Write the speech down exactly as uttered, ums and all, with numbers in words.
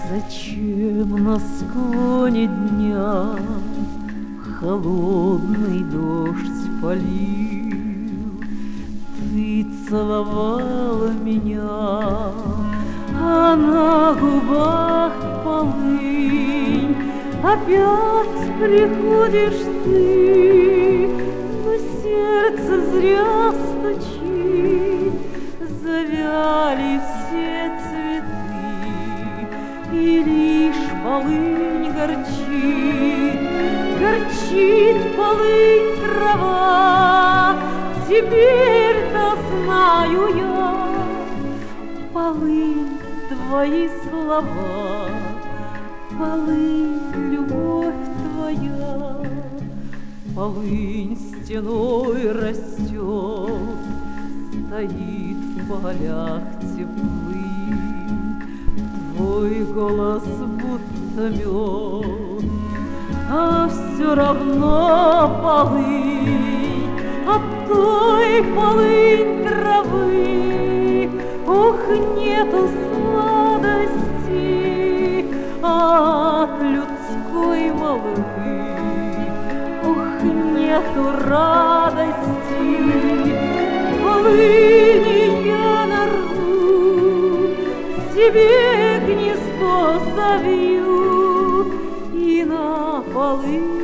Зачем на склоне дня холодный дождь полил? Ты целовала меня, а на губах полынь. Опять приходишь ты, но сердце зря стучит. Завяли все цветы, и лишь полынь горчит. Горчит полынь трава, теперь-то знаю я. Полынь твои слова, полынь любовь твоя. Полынь стеной растет, стоит в полях теплых. Твой голос будто мед, а все равно полынь от той полынь травы. Ох, нету сладости от людской молвы. Ох, нету радости, полыни я нарву, себе гнездо завью и на полынь